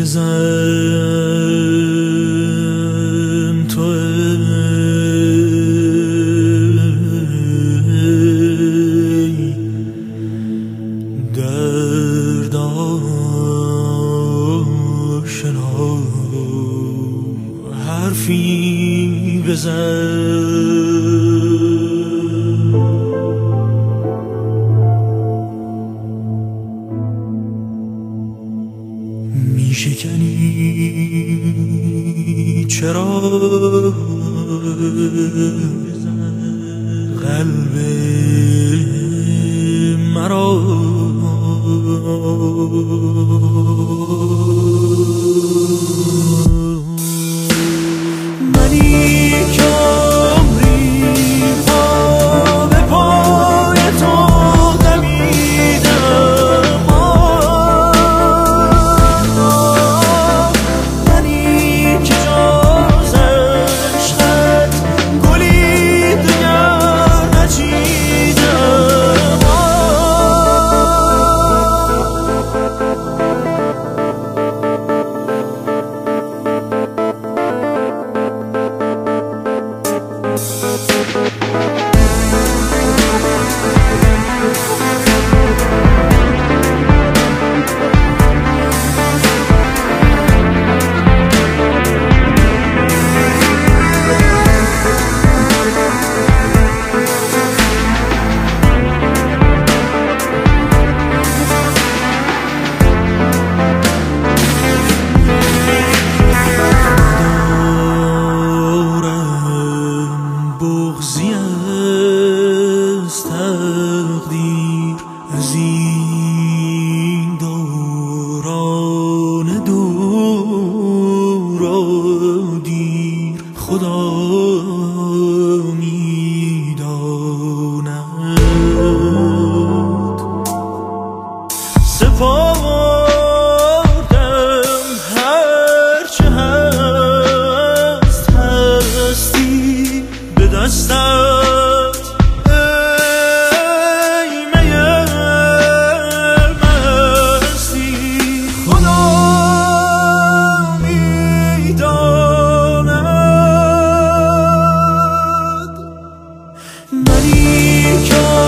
بزن تو درد آشنا حرفی بزن می شکنی چرا قلب مرا منی که عمری پا به پای تو دمیدم منی که جز عشقت گلی دگر نچیدم بغضی از تقدیر از این دوران دور و دیر خدا میداند سپردم هرچه هست هستی به دستت ای می مستی خدا میداند منی که